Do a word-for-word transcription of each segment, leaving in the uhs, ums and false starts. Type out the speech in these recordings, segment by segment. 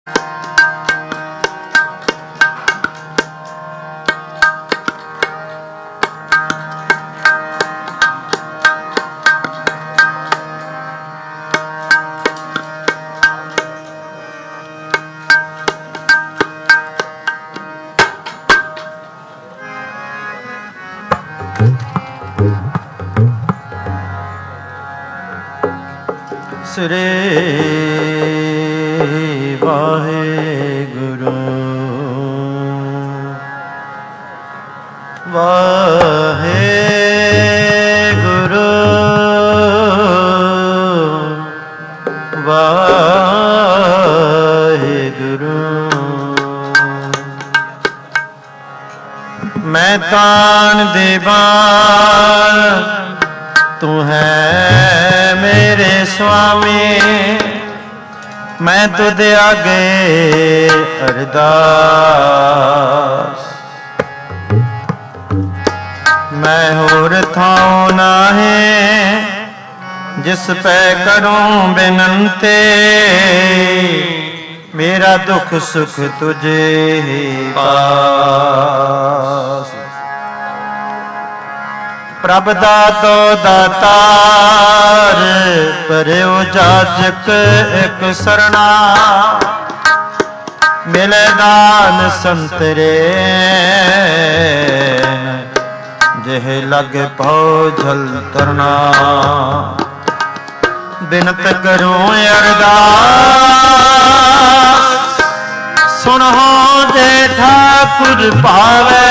ਸ੍ਰੀ ਵਾਹਿਗੁਰੂ ਵਾਹਿਗੁਰੂ ਵਾਹਿਗੁਰੂ। ਮੈਂ ਤਾਣ ਦੇਵਾਂ ਤੂੰ ਹੈ ਮੇਰੇ स्वामी, मैं तुझ आगे अरदास। मैं होर थाऊं नाहीं जिस पै करूं बिनती, मेरा दुख सुख तुझे ही पास। प्रभ दातो दातार परयो जाजक एक सरना, मिले दान संतरे जेह लग पौ झल तरना। बिनत करूं अरदास सुनहो जे ठाकुर पावे,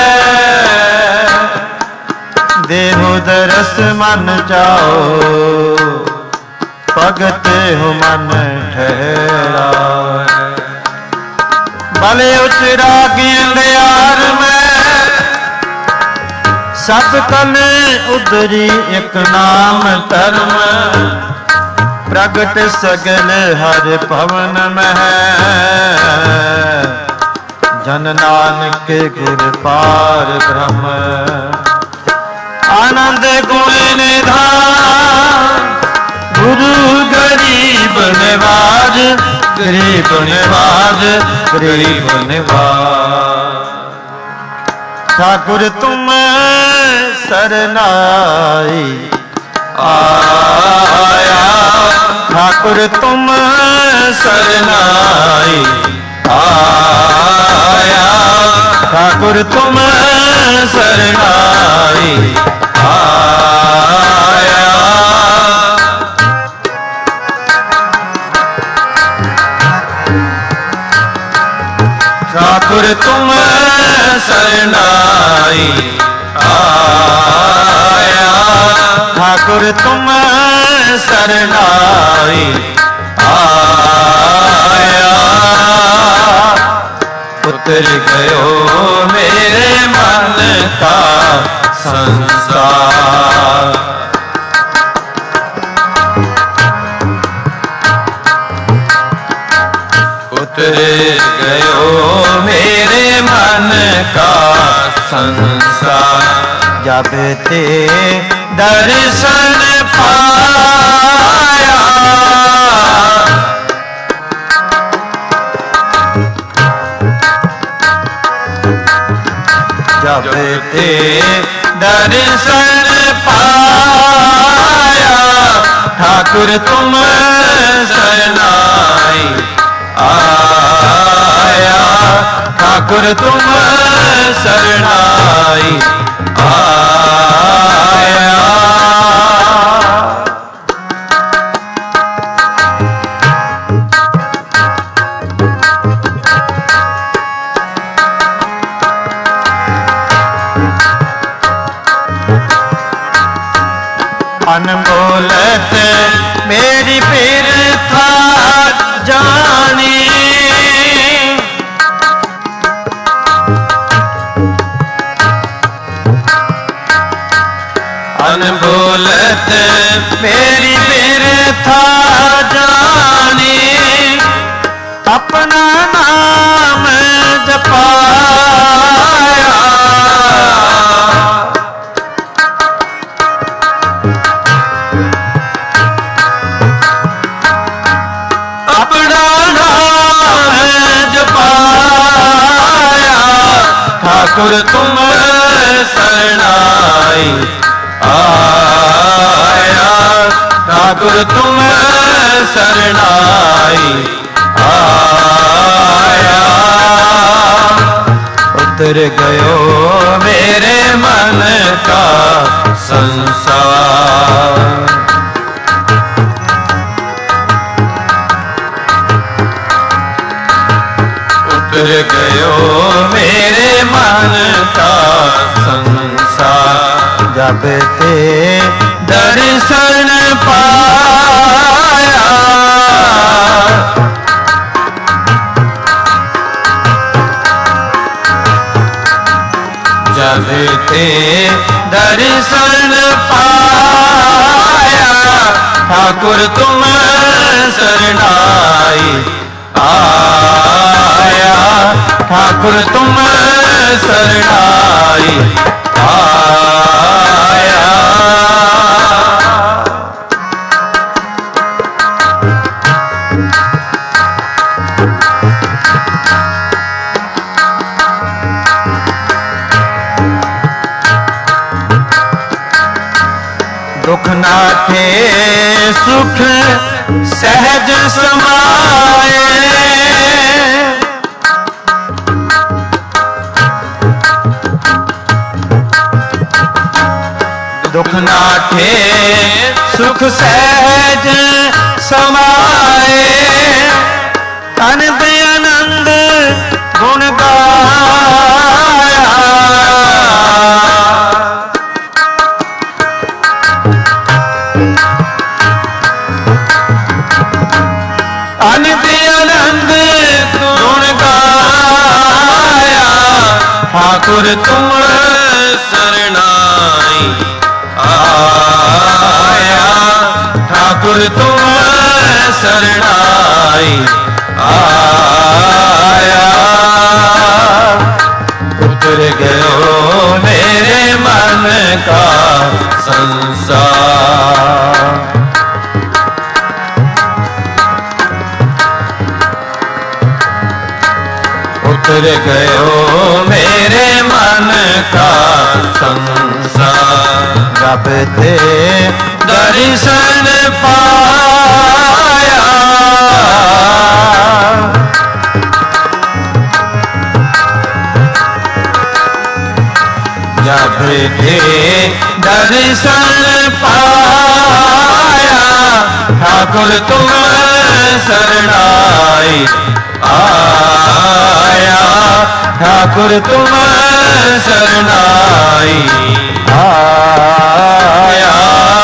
देहो दरस मन जाओ भगत हो मन ठहरावे। भले उचरा गेंदयार में सब कल उदरी एक नाम धर्म, प्रगट सगल हर भवन में जन नानक गुर पार ब्रह्म। आनंद गुण निधान गुरु गरीब निवाज, गरीब निवाज गरीब निवाज। ठाकुर तुम सरनाई आया, ठाकुर तुम सरनाई आया, ठाकुर तुम सरनाई आया। ठाकुर तुम सरनाई आया, ठाकुर तुम सरनाई आया। उतर गयो मेरे मन का संसार, उतर गयो मेरे मन का संसार। जब ते दर्शन पाया, जब ते दर्शन पाया, ठाकुर तुम सरनाई आया, ठाकुर तुम सरनाई आया। अनमोलत मेरी बिरथा जानी, अनमोलत मेरी बिरथा जानी। अपना नाम जपाया, अपना नाम ठाकुर तुम शरणाई आया, ठाकुर तुम शरणाई आया। उतर गयो मेरे मन का संसार, उतर गयो मेरे मन का संसार। जब ते दर्शन पाया, जब ते दर्शन पाया, ठाकुर तुम शरणाई आया, ठाकुर तुम शरणाई आया। दुख नाथे सुख सहज समाए, दुख नाथे सुख सहज समाए। अनंद आनंद गुण गाया, अनंद आनंद गुण गाया, ठाकुर तुम शरणाई आया, ठाकुर तुम शरणाई आया। उतर गयो मेरे मन का संसार, उतर गयो मेरे मन का संसार। जब ते दर्शन पाया, जब ते दर्शन पाया, ठाकुर तुम शरणाई आया, ठाकुर तुम शरणाई आया।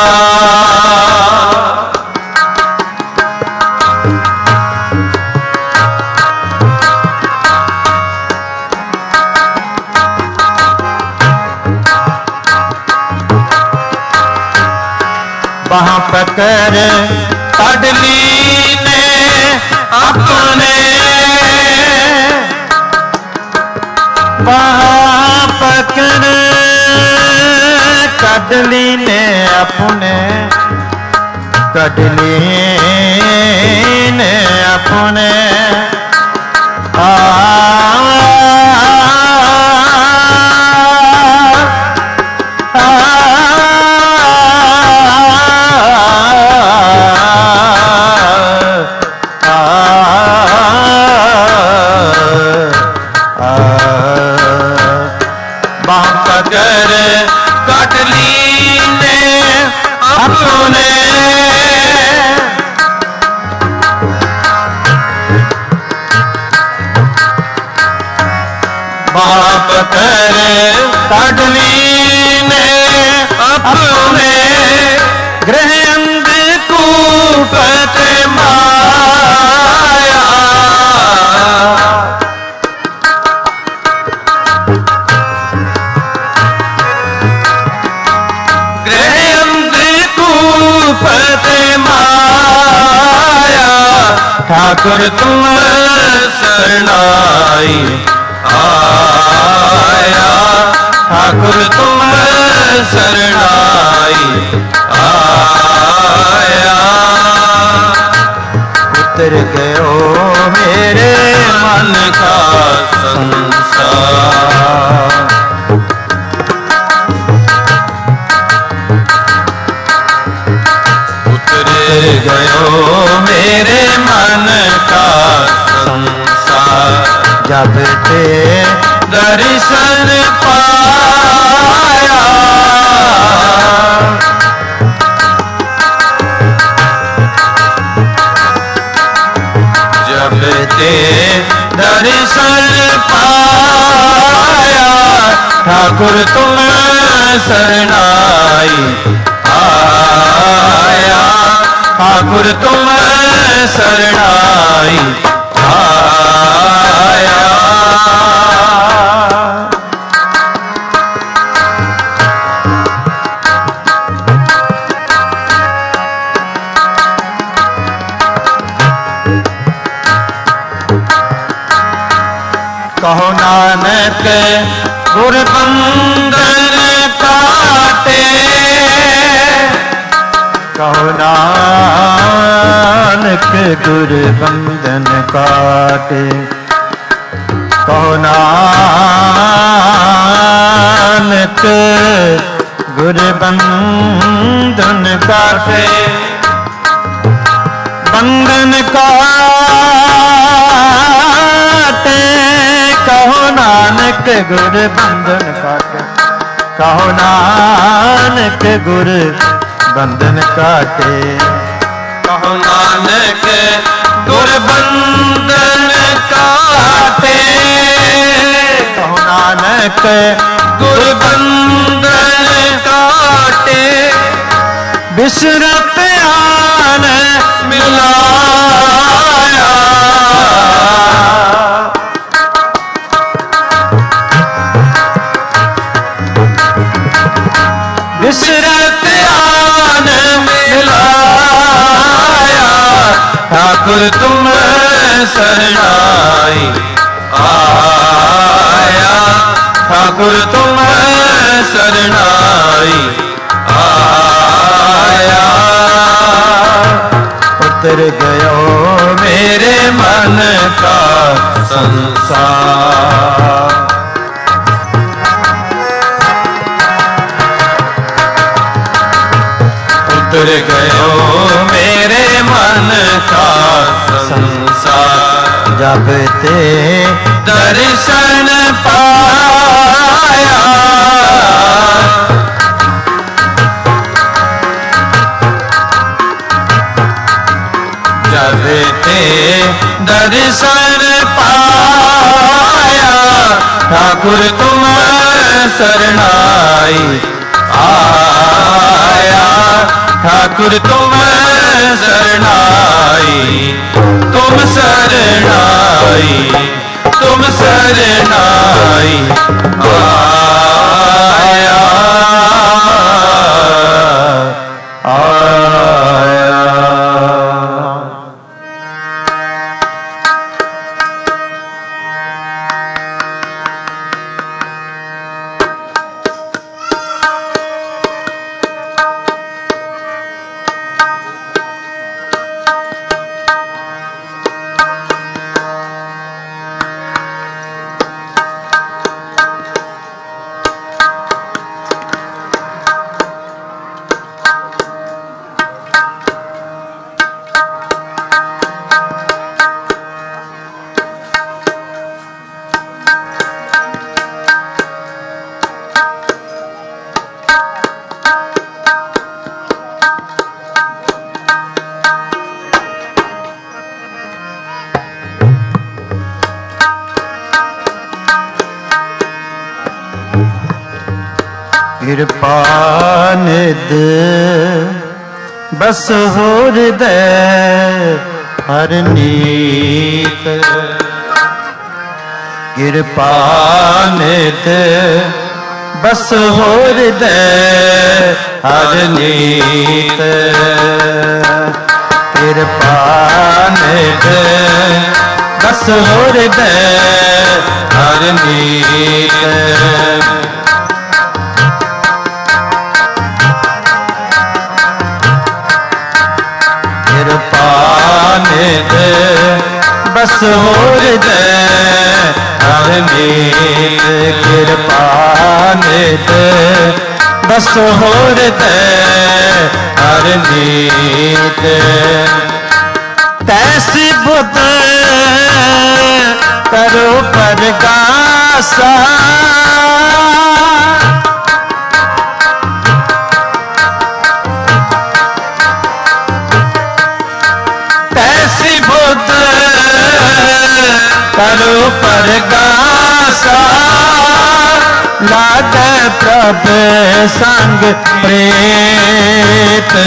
वहां पकड़ कड़ली ने अपने, वहां पकड़ कड़ली ने अपने, कड़ली ने अपने आ पकड़ कड़ली ने अपने, बाप करे कड़ली ने अपने, गृह अंधकूपत माया, गृह अंधकूपत माया, ठाकुर तुम शरणाई आया, ठाकुर तुम शरणाई आया। उतर गयो मेरे मन का संसार, गयो मेरे मन का संसार। जब ते दर्शन पाया जब ते दर्शन पाया ठाकुर तुम शरणाई आया। ठाकुर तुम शरणाई आया। कहो नानक गुर बंधन काटे। कहो नानक गुर बंधन काटे। कहो नानक गुर बंधन काटे। बंधन काटे कहो नानक गुर बंधन काटे। कहो नानक गुर बंधन काटे। कहो नानक गुर बंधन काटे। कहो नानक गुर बंधन काटे। बिसरत आन मिलाया बिसरत आन मिलाया। ठाकुर तुम शरणाई आया। ठाकुर तुम शरणाई आया। उतर गयो मेरे मन का संसार। उतर गयो मेरे मन का संसार। जब ते दर्शन पाया जब ते दर्शन पाया ठाकुर तुम शरणाई आया। ठाकुर तुम शरणाई तुम शरणाई तुम शरणाई आया आया। कृपा निध बस हो हृदय हर नीत। कृपा निध बस हो हृदय हर नीत। कृपा निध बस हो हृदय हर नीत। निध बस हो हृदय हर नीत। कृपा निध बस हो हृदय हर नीत। तैसी बुद्ध करो परगासा, तैसी बुद्ध करो परगासा, लागे प्रभ संग प्रेत।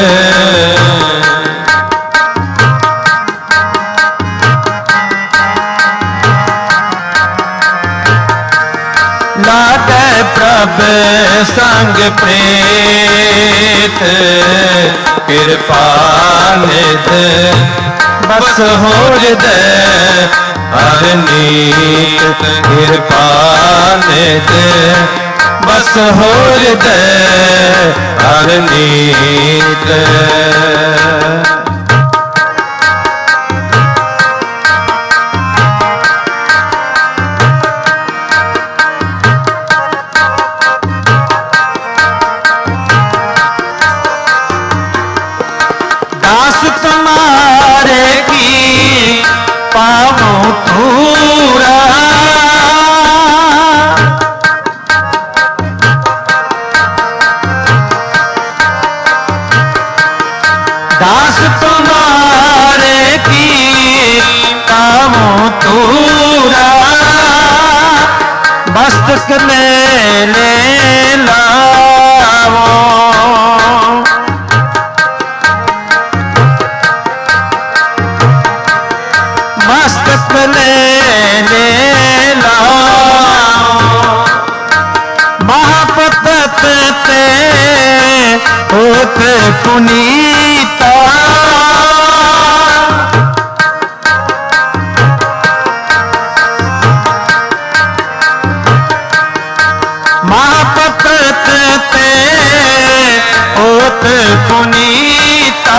लागे प्रभ संग प्रेत, कृपा निध बस हो हृदय हर नीत। कृपा निध बस हो हृदय हर नीत। दास तुम्हारे की पावों पूरा, दास तुम्हारे की पावों पूरा, मस्तक ले ले लाओ। मस्तक ले ले लाओ, महापतत ते होत पुनीता। महापतत ते होत पुनीता,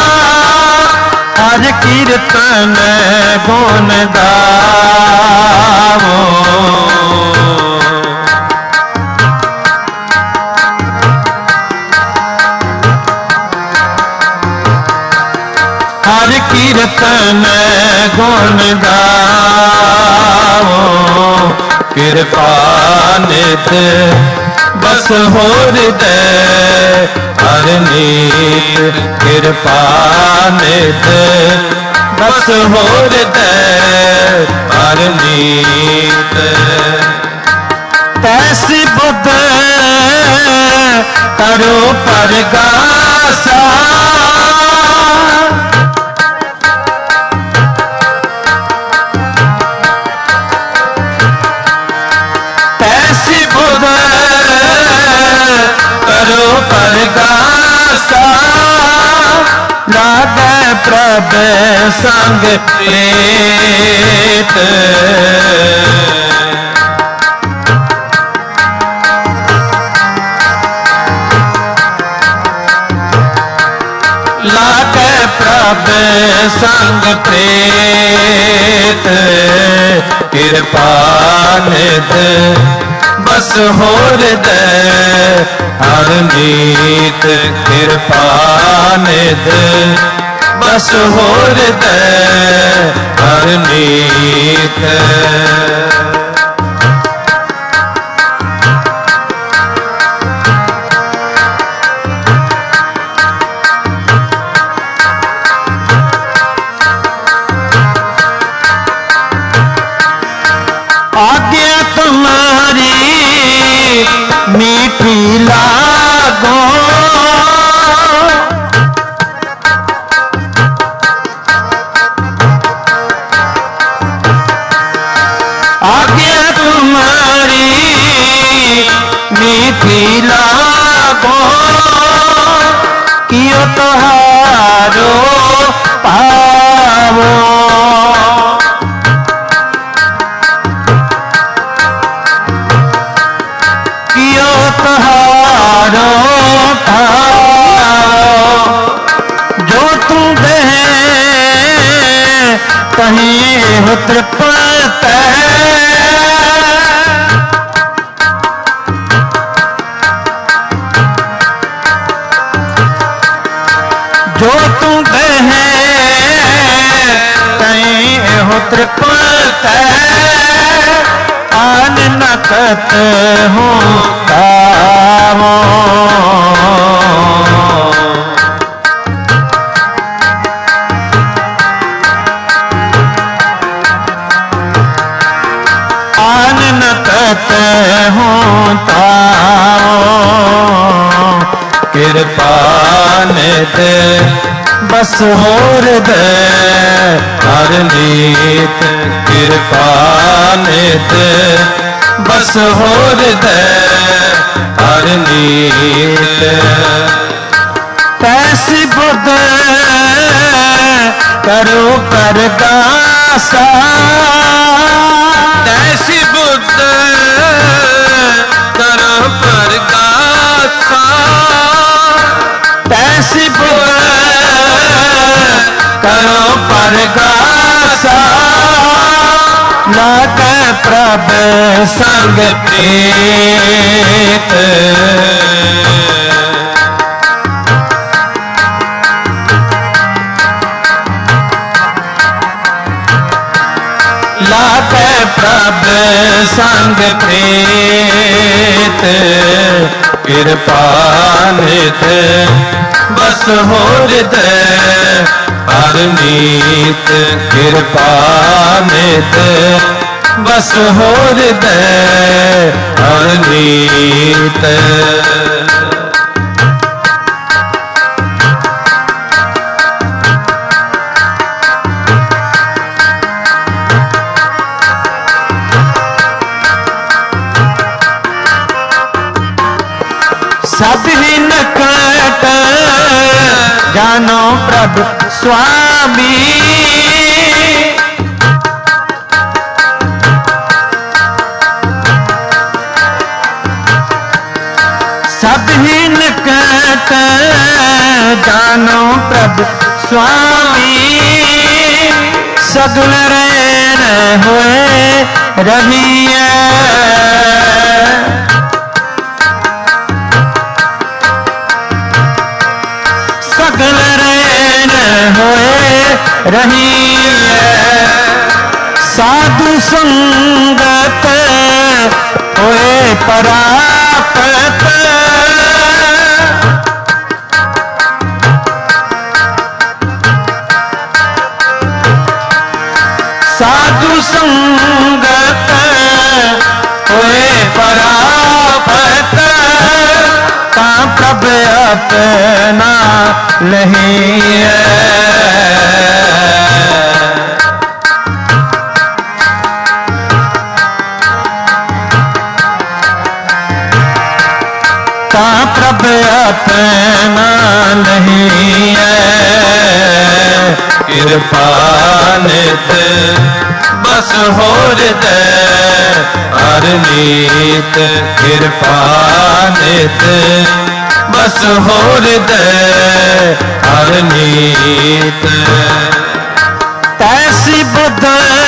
हर कीर्तन गुण गावो। हर कीर्तन गुण गावो, कृपा निध बस हो हृदय हर नीत। कृपा निध बस हो हृदय हर नीत। तैसी बुद्ध करो परगासा, तैसी बुद्ध करो परगासा, लागे प्रभ संग प्रेत। लागे प्रभ संग प्रेत, कृपा निध बस हो हृदय हर नीत। कृपा निध बस हो हृदय हर नीत। आज्ञा तुम्हारी मीठी लागो, आज्ञा तुम्हारी मीठी लागो, कियो तोहारो पावो। कियो तोहारो पावो, जो तू दे कहीं हो तृप्त तकत हूँ तावो। आन न तत हूँ तावो। कृपा नित बस होर दे हर नीत कृपा नित बस होर दे हर नीत। तैसी बुद्ध करो परगासा। तैसी बुद्ध करो परगासा। तैसी बुद्ध करो परगासा। लाग प्रभ संग प्रीत। लाग प्रभ संग प्रीत। कृपा नित बस होर दे हर नीत। कृपा नित बस होर दे हर नीत। सब ही नकट जानो प्रभु स्वामी। सब ही नकट जानो प्रभु स्वामी। सगुण रैन हुए रहिए। सगल रैन होए रहिए। साधु संगत होए परापत। साधु संगत होए परापत। ता प्रभ अपना नहीं ता प्रभ अपना नहीं है। कृपा नित बस होर दे हर नीत। कृपा नित बस होर दे हर नीत। तैसी बुद्ध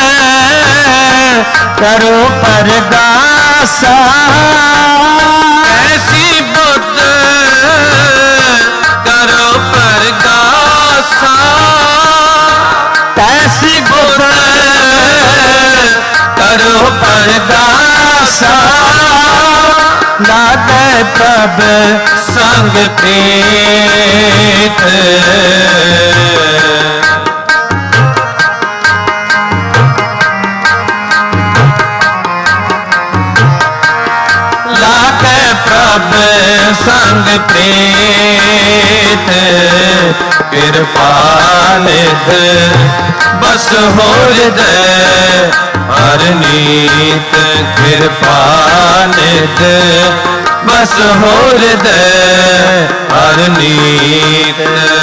करो परगासा। ऐसी बुद्ध करो परगासा। तैसी बुद्ध करो परगासा। लाग प्रभ संग प्रीत। लाग प्रभ संग प्रीत। कृपा नित बस होर दे हर नीत। कृपा नित बस होर दे हर नीत।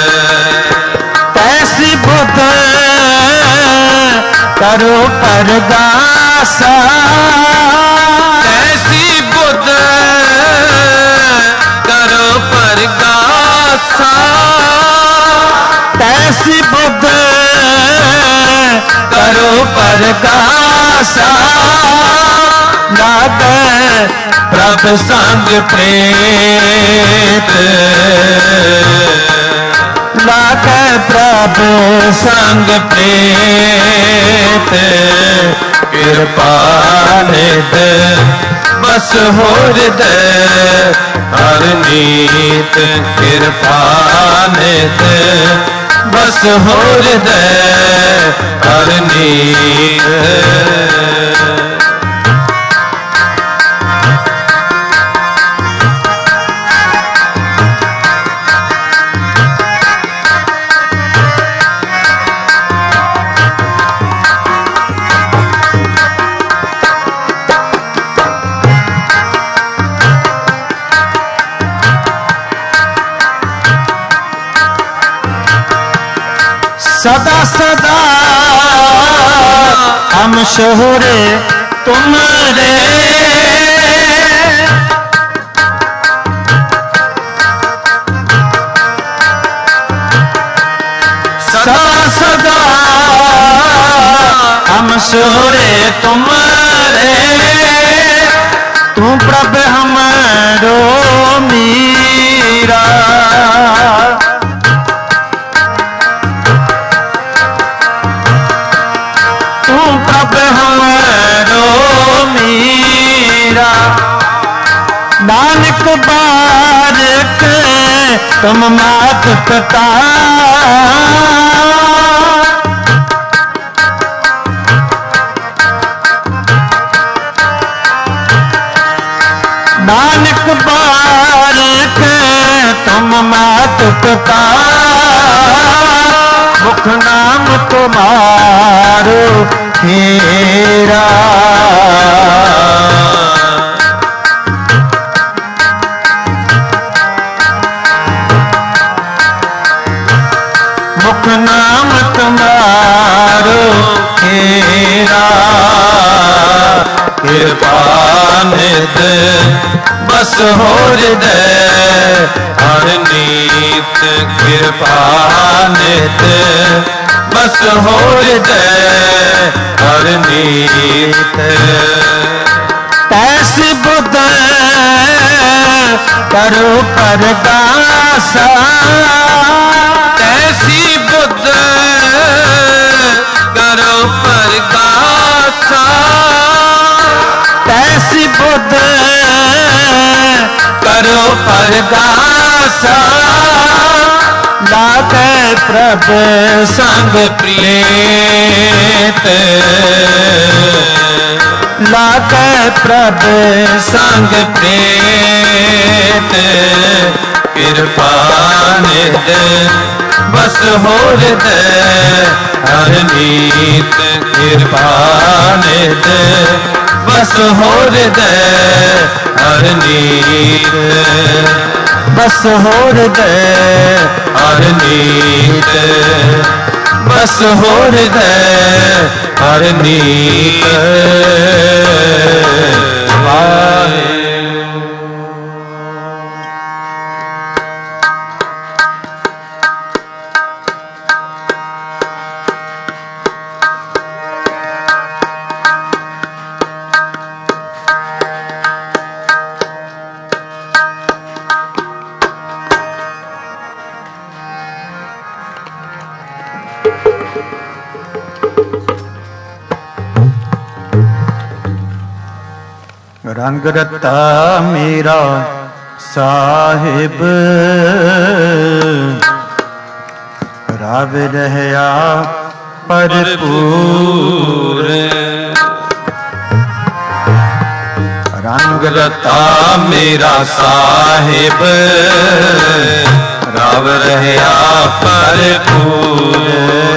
तैसी बुद्ध करो परगासा। ऐसी बुद्ध करो परगासा। तैसी बुद्ध करो परगासा। लाग प्रभ संग प्रीत। लाग प्रभ संग प्रीत। कृपा नित बस होर दे हर नीत कृपा नित बस होर दे हर नीत सदा सदा हम शोहरे तुमरे सदा सदा हम शोहरे तुमरे तू प्रभ हमरो मीरा नानक बारक तुम मात पिता नानक बारक तुम मात पिता मुख नाम तुम्हारो तेरा मुख नाम तुम्हारो तेरा कृपा नित बस होर दे हर नीत कृपा नित बस होर दे हर नीत तैसी बुद्ध करो परगासा तैसी बुद्ध करो परगासा तैसी बुद्ध करो परगासा लागे प्रभ संग प्रियत लागे प्रभ संग प्रेत कृपा नित बस होर दे हर नीत कृपा नित बस होर दे हर नीत बस होर दे हर नीत बस होर दे हर नीत वाहे रंग रता मेरा साहिब राव रहया भरपूर रंग रता मेरा साहिब राव रहया भरपूर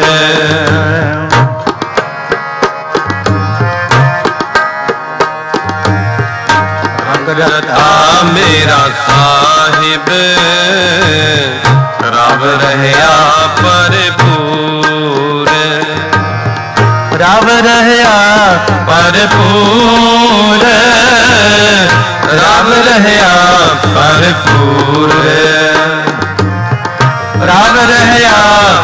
रता मेरा साहिब राव रहया भरपूर राव रहया भरपूर राव रहया भरपूर राव रहया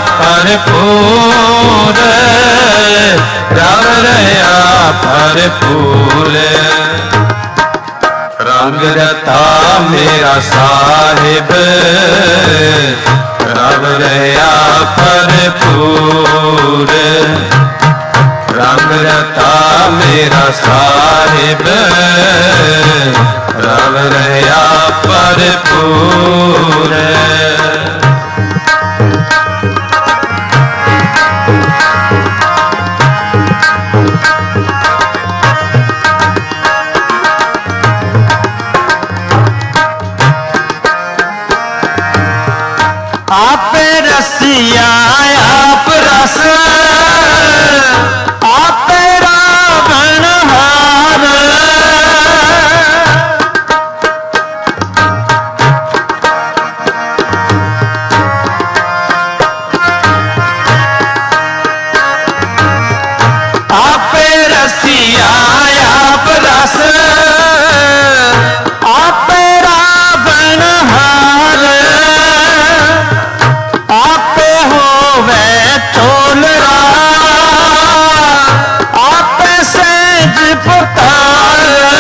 भरपूर राव रहया भरपूर रंग रता मेरा साहिब राव रहया भरपूर रंग रता मेरा साहिब रव रहया भरपूर। आप रसिया आप रस आप रावण हार। आप रसिया आप रस आप रावण हार। आप होवे चोलरा आप सेज पुकार।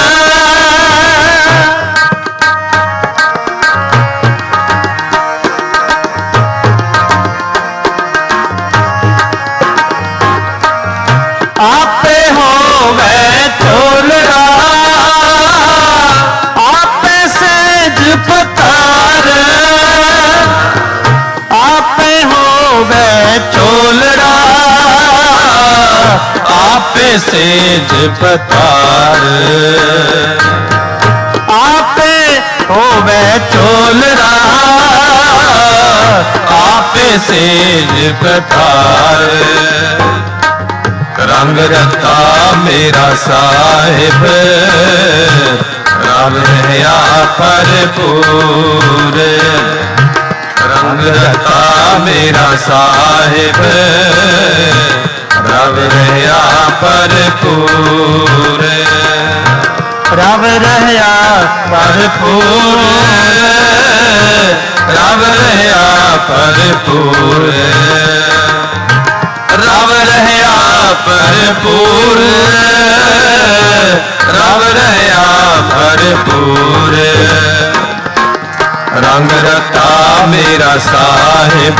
आप होवे चोलरा आप सेज पुकार। आप होवे चोलरा आप सेज पतार। आप होवे चोलरा आप सेज पतार। रंग रता मेरा साहिब रव रहया भरपूर। रंग रता मेरा साहिब रव रहया भरपूर। रव रहया भरपूर रव रहया भरपूर। रव रहया भरपूर रव रहया भरपूर। रंग रता मेरा साहिब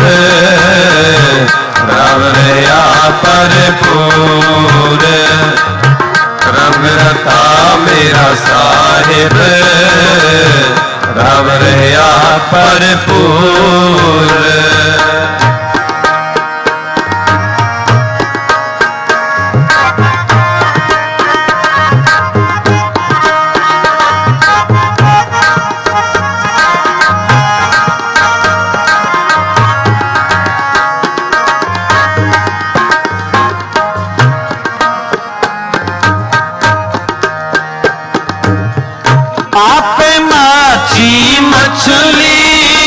रव रहया भरपूर। रंग रता मेरा साहिब रव रहया भरपूर। आप माछी मछली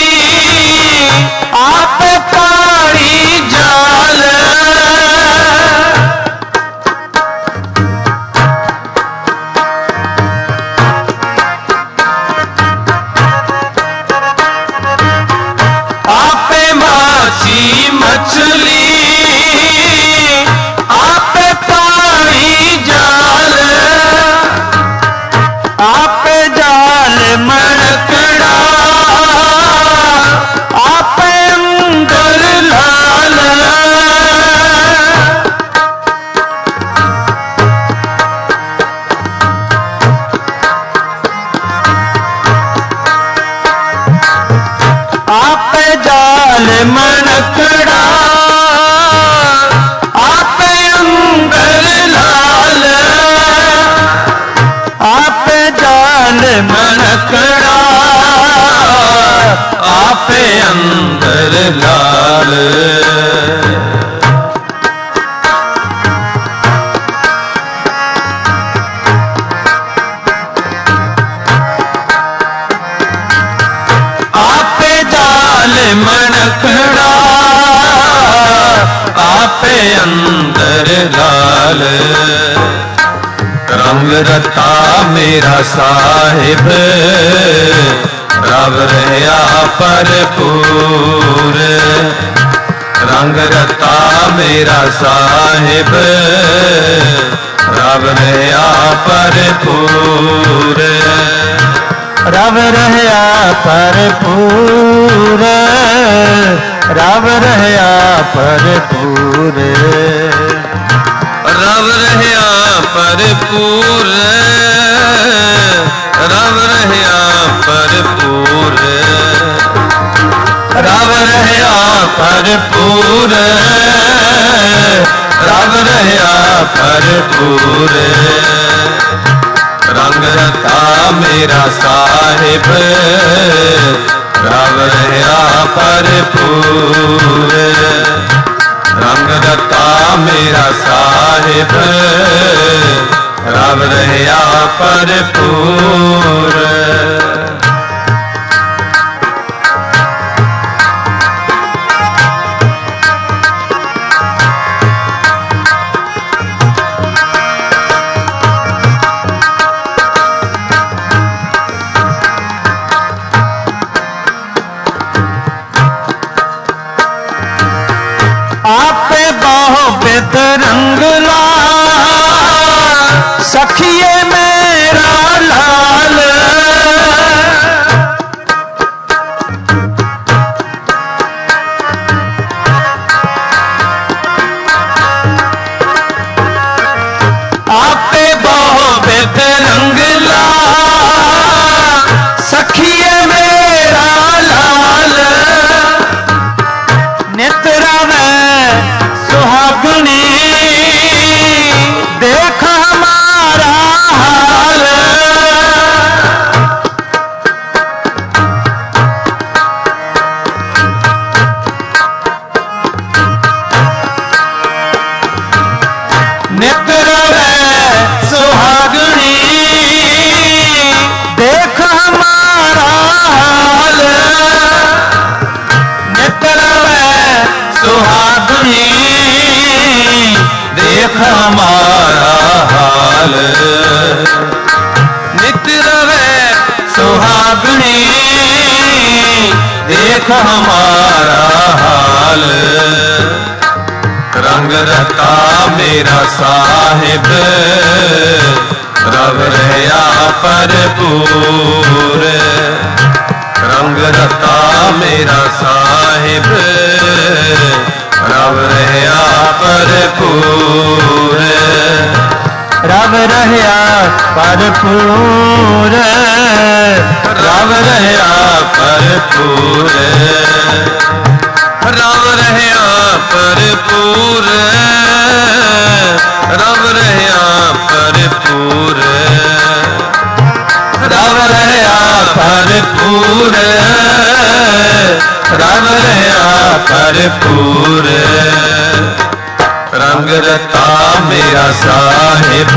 आप पाड़ी जाल। आप माछी मछली आप पानी जाल। आप जाल मणकड़ा आप अंदर लाल। आप जाल मणकड़ा आप अंदर लाल। आप जाल मनकड़ा आप अंदर लाल। आप जाल मनकड़ा आप अंदर लाल। रंग रता मेरा साहिब रव रहया भरपूर। रंग रता मेरा साहिब रव रहया भरपूर। रव रहया भरपूर रव रहया भरपूर। रव रहया भरपूर, रव रहया भरपूर, रव रहया भरपूर, रव रहया भरपूर। रंग रता मेरा साहिब, रव रहया भरपूर। रंग रता मेरा साहिब, रव रहया भरपूर। रंग लाल सखिए मेरा लाल, आपे बहु बेद रंग लाल सखिए मेरा लाल। नेत्रा में सुहागनी देख हमारा हाल, नेत्र सुहागनी देख हमारा हाल, नेत्र सुहागनी देख हमारा हाल। नित रवे सुहागनी देख हमारा हाल। रंग रता मेरा साहिब, रव रहया भरपूर। रंग रता मेरा साहिब, रव रहया भरपूर। रव रहया भरपूर, रव रहया भरपूर, रव रहया भरपूर, रव रहया भरपूर, रव रहया भरपूर, रव रहया भरपूर। रंग रता मेरा साहिब,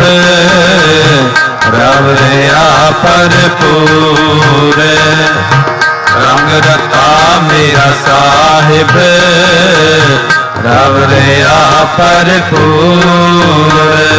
रव रहया भरपूर। रंग रता मेरा साहिब, रव रहया भरपूर।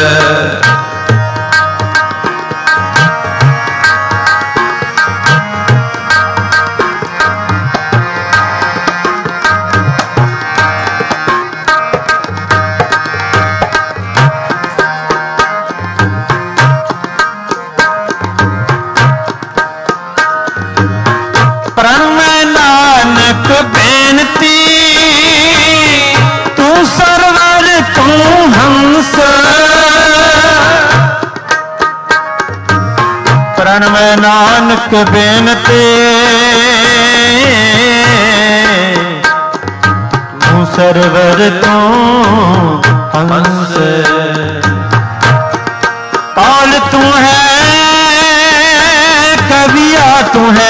प्रण में नानक बेनती, तू सरवर तू हंस। प्रण में नानक बेनती, तू सरवर तू हंस। काल तू है कविया तू है,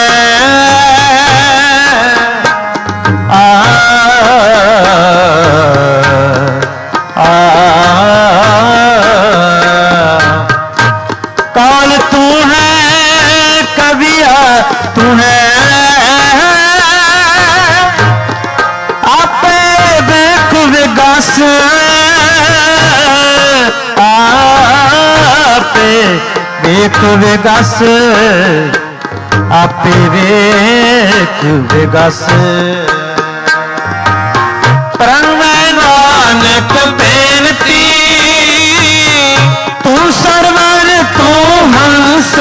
काल तू है कविया तू है। आपे देख विगास, आपे देख विगास, आपे देख विगास। प्रण में नानक बेनती, तू सरवर तू हंस।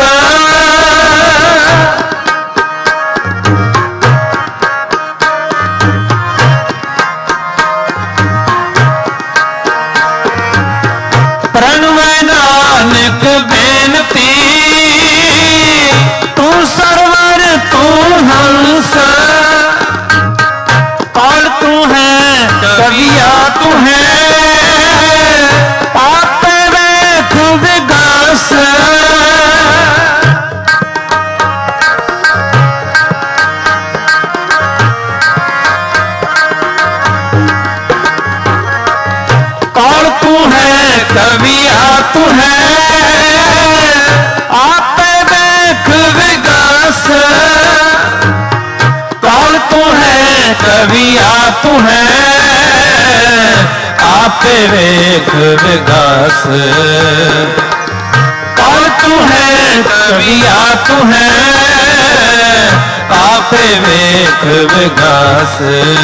आपे वेख विगास। और तू है कविया तू है आपे वेख विगास।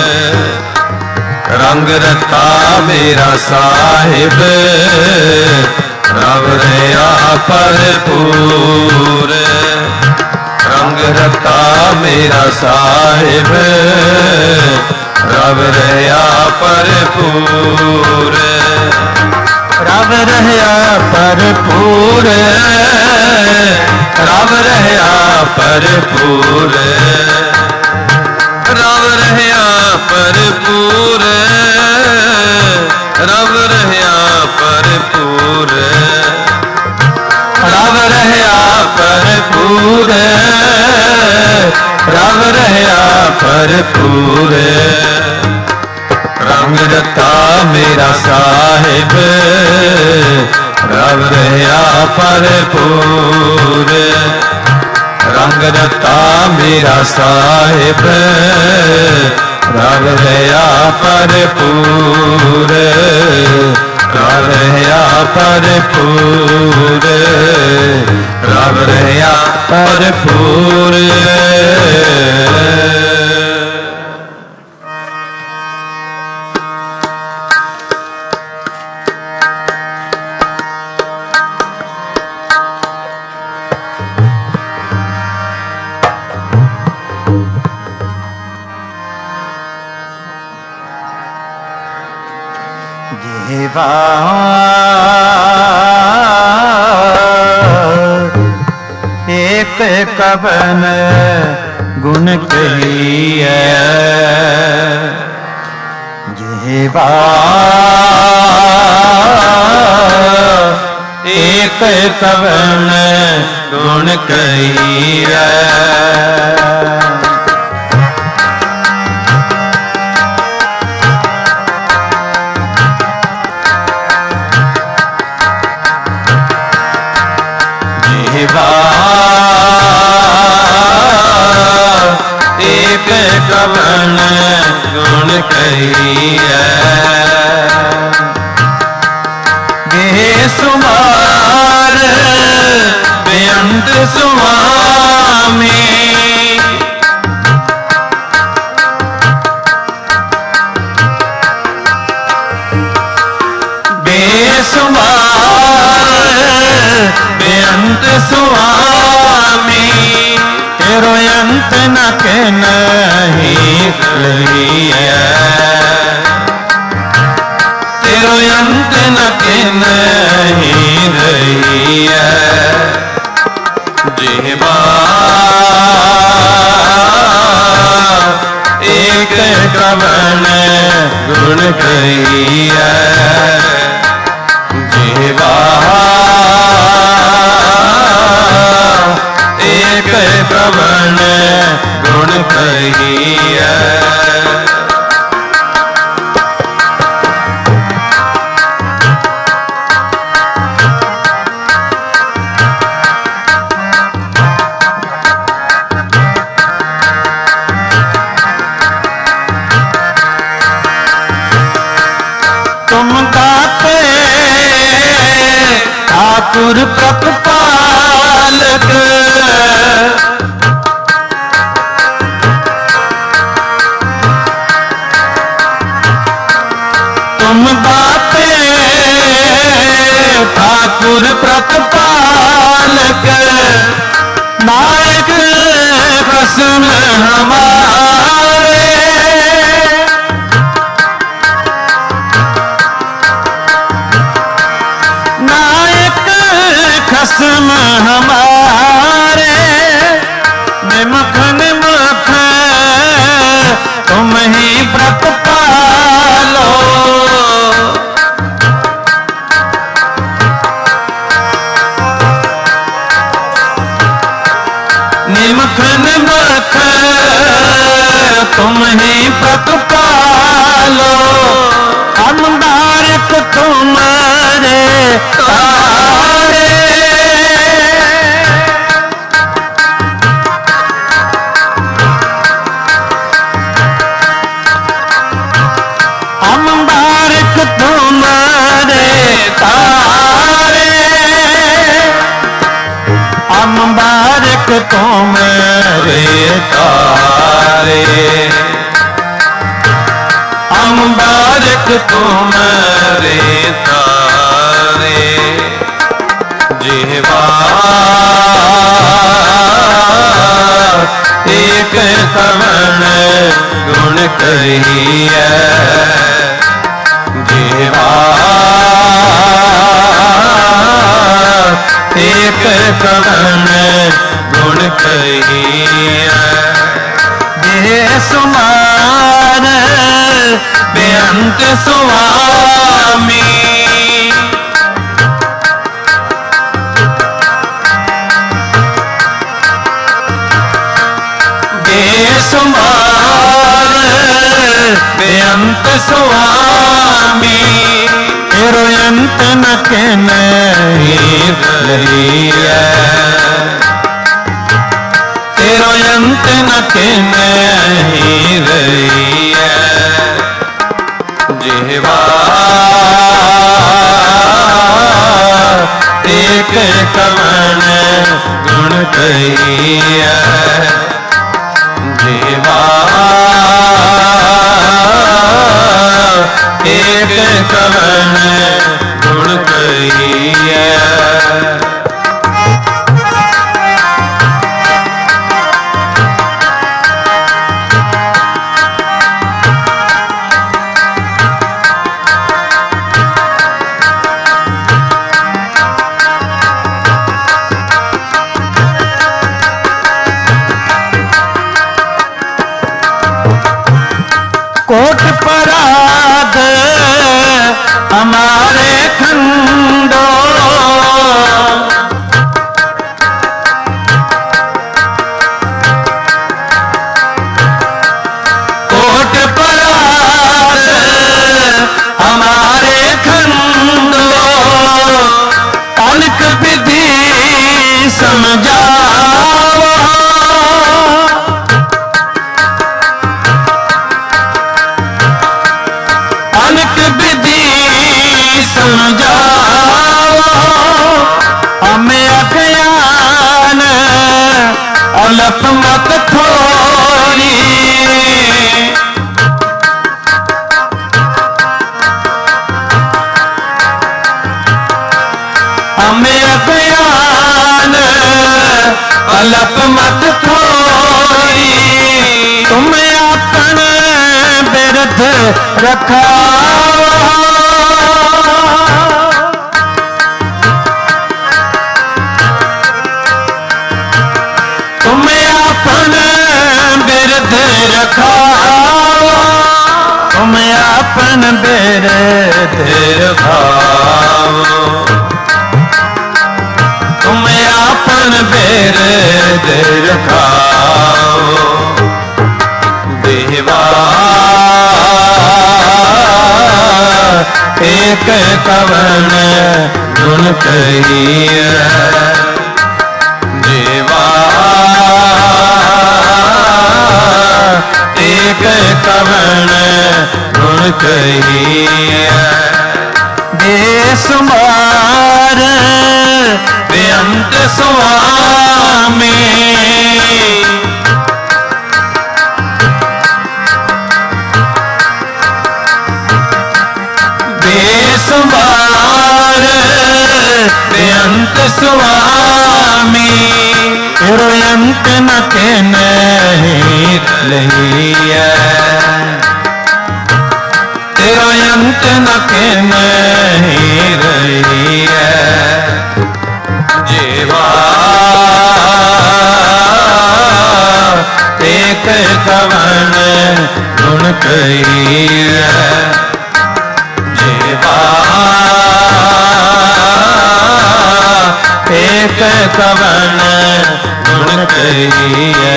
रंग रता मेरा साहिब रब रहा भरपूर। रंग रता मेरा साहिब रब रहा भरपूर। रब रहा भरपूर, रब रहा भरपूर। रब रहा भरपूर, रब रहा भरपूर। रब रहा भरपूर, रब रहा भरपूर। रंग रता मेरा साहिब रब रहा भरपूर। रंग रता मेरा साहिब रब रहा भरपूर। रब रहा भरपूर, रब रहा भरपूर। एक कवन गुण कहिए जेवा। एक कवन गुण कहिए एक कवन गुण कहिए बेसुमार बेअंत स्वामी। बेसुमार बेअंत स्वामी तेरो अंत न के नहीं है। तेरो अंत न के नहीं रही है। जेवा एक कवन गुण कहिए जेवा। एक कवन गुण कहिए तुम दाते ठाकुर प्रतपालक। तुम दाते ठाकुर प्रतपालक नायक कसम हमारे। नायक कसम हमारे निमुख निमुख तुम ही व्रत पालो। निमुख निमुख तुम ही व्रत पालो। हम बारिक तुम्हारे तारे। हम बारिक तुम्हारे अम्बारक तुम रे तारे, अम्बारक तुम रे तारे, जिह्वा एक कवण गुण कहिए, जिह्वा एक कवण गुण कहिए, बेसुमार बेअंत स्वामी, बेसुमार बेअंत स्वामी, तेरो अंत न कहने रहिए, तेरो अंत न कहने रहिए, जिह्वा एक कवण गुण कहिए, जिह्वा एक कवण गुण कहिए, कोट पराग हमारे खंडो, कोट पराग हमारे खंडो, अनक विधि समझाओ, अनक विधि समझाओ, हमें अज्ञान अलप मत थोड़ी, हमें अज्ञान अलप मत थोड़ी, तुम अपन बिरध रखाओ, तुम अपन बिरध रखाओ, तुम अपन बिरध रखाओ, तुम अपन बिरध रखाओ, जिह्वा एक कवण गुण कहिए, जिह्वा एक कवण गुण कहिए, बेसुमार बेअंत स्वामी, बेसुमार बेअंत स्वामी, तेरो अंत न कहने रहिए, तेरो अंत न कहने रहिए, जिह्वा एक कवण गुण कहिए, जिह्वा एक कवण गुण कहिए,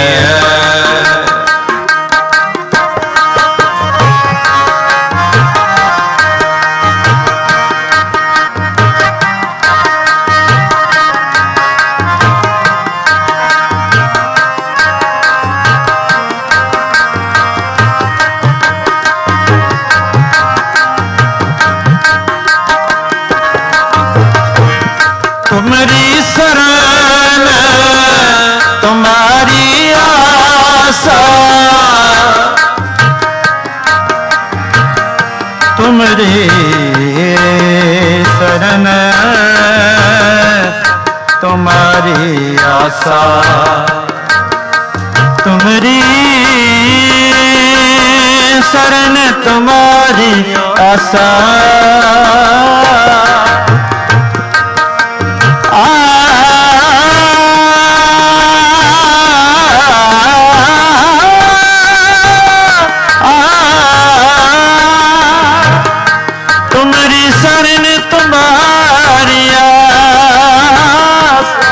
तुम्हारी शरण तुम्हारी आशा, तुम्हारी शरण तुम्हारी आशा। आ तुम्हारी शरण तुम्हारी आशा,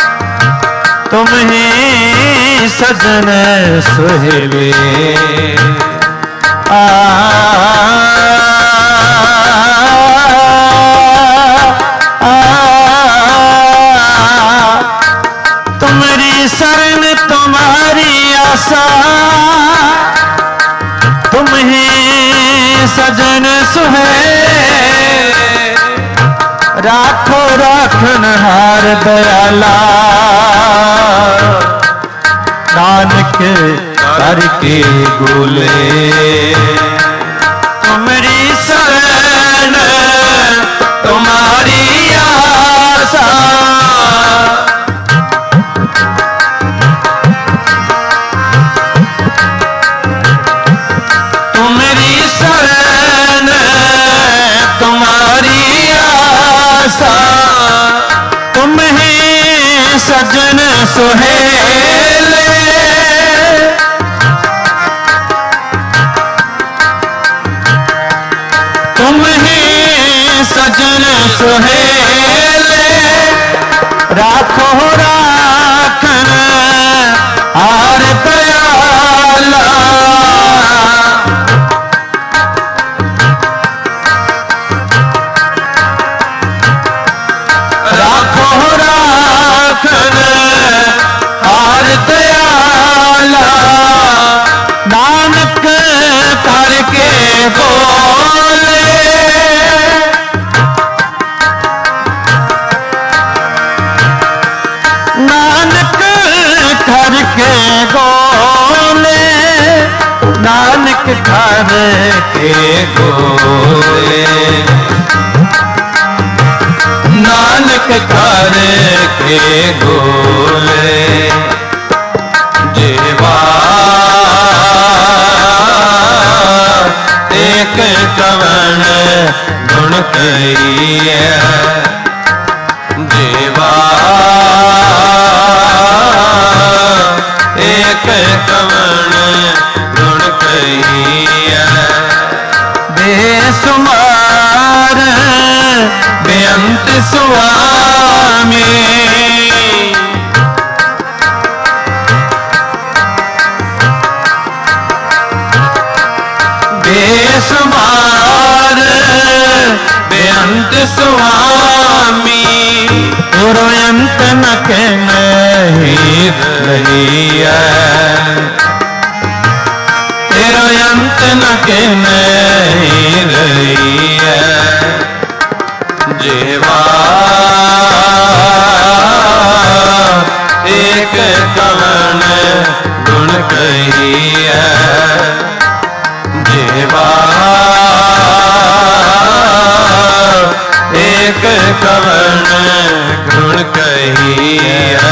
तुम्हें सजन सुहेले। आ तुम्हारी शरण तुम्हारी आशा, तुम्हें सजन सुहेले। राखो राखनहार दयाला, नानक करके गोले। तुम्हारी शरण तुम्हारी आशा, तुम्हारी शरण तुम्हारी आशा, तुम्हें सजन सुहेले। तुम्हें सजन सुहेले। राखो राखन हार दयाला, राखो राखन हार दयाला। नानक करके बोले, नानक करके बोले। नानक करके बोले, नानक करके बोले। देवा एक कवन गुण कहिए, देवा एक कवन गुण कहिए। बेसुमार बेअंत स्वामी, बेसुमार बेअंत स्वामी। तेरो अंत न नहीं रही है, तेरो अंत न नहीं रही है। जेवा एक कवन गुण कहिए, जेवा एक कवन गुण कहिए।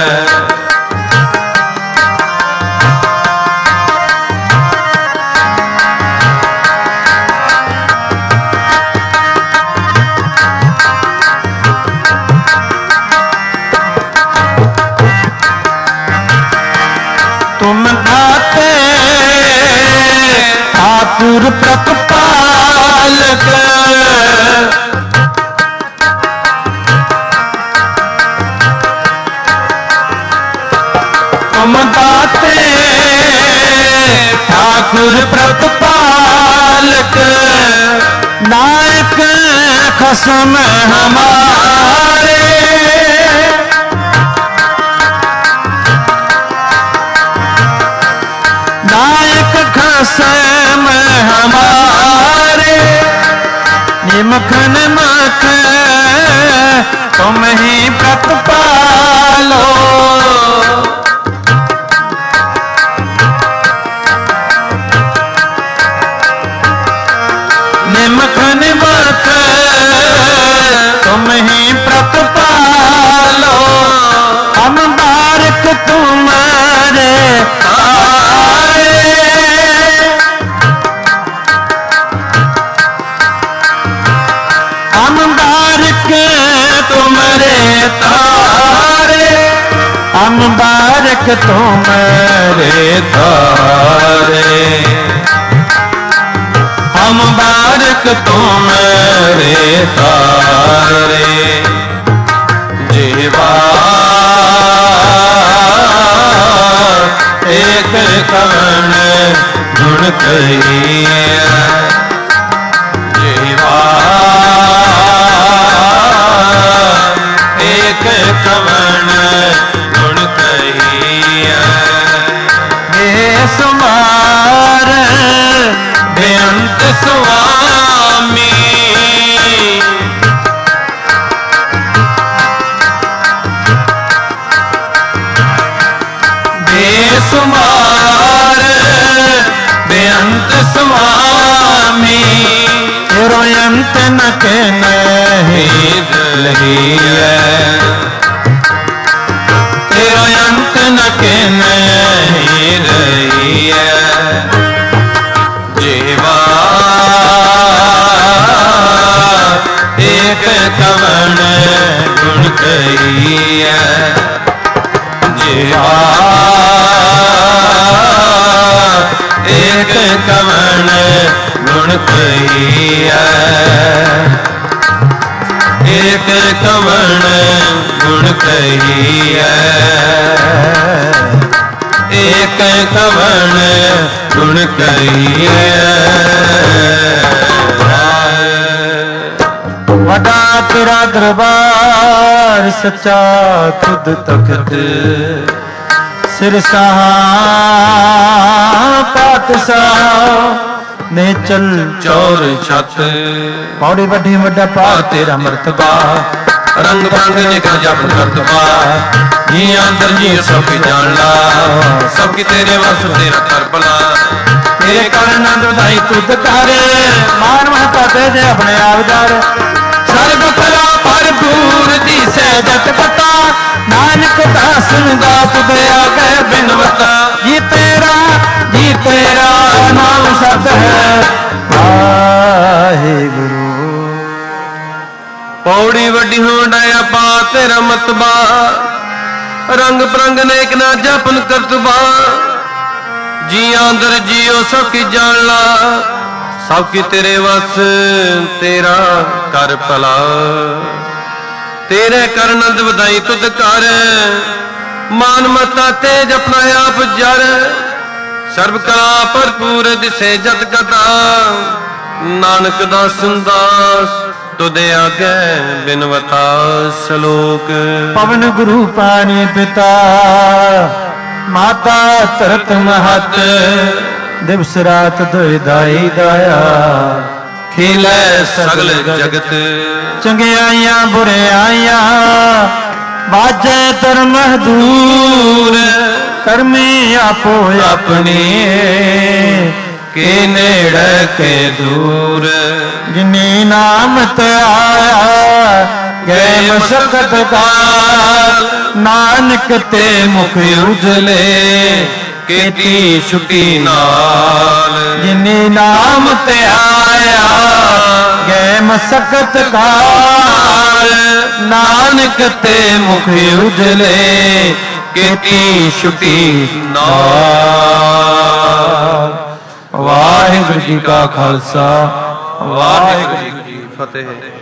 तुम दाते ठाकुर प्रतिपालक, तुम दाते ठाकुर प्रतिपालक। नायक खसम हमारे, नायक खसम हमारे। निमख निमख तुम ही प्रतिपालो, निमख निमख तुम ही प्रतिपालो। तुम्हारे तारे हम बारक तुम्हारे तारे हम बारक तुम्हारे तारे हम बारक तुम्हारे तारे जीवा एक कवन गुण कहिए जीवा एक कवन गुण कहिए बेसुमार बेअंत स्वामी बेसुमार बेअंत स्वामी तेरो अंत न कहने लगी है तेरा अंत न कहने रही है जीवा एक कवन गुण कहिए जीवा एक कवन गुण कहिए एक कवन गुण कहिए एक कवन गुण कहिए वडा तेरा दरबार सच्चा खुद तख्त सिर पातशाह ने चल चौर छत पौड़ी वड्डी वड्डा पा तेरा मर्तबा रंग बरंग निकल जप करतबा जी अंदर जी सब जान ला सबकी तेरे वस तेरा कर भला तेरे कारण दुधाई तुद कर मान महता दे दे अपने आप दर सर्व कला भरपूर दी सहजत पता नानक दासन दा तुद आगे बिनवता जी तेरा जी तेरा नाम सत है वाहिगुरु पौड़ी वड्डी होंडाया पा तेरा मतबा रंग परंग नेक ना जपन करतबा जी अंदर जियो सबकी जान ला सबकी तेरे वस तेरा कर भला तेरे कर नंद वधाई तुद कर मान मता तेज अपना आप जर सर्व कला भरपूर दिसे जत कथा नानक दासन दास तुदे आगे बिनवता सलोक पवन गुरु पानी पिता माता तरत महत दिवस रात दुदाई दाया खिले सगल जगत चंगियाइयां बुरियाइयां बाजे तर महदूर करमी आपो अपनी के नेड़े के दूर जिनी नाम ते आया गए मशक्कत काल नानक ते मुख उजले केती छुटी नाल जिनी नाम ते आया गए मशक्कत काल नानक ते मुख उजले केती छुटी नाल। वाहिगुरु जी का खालसा वाहिगुरु जी की फतेह।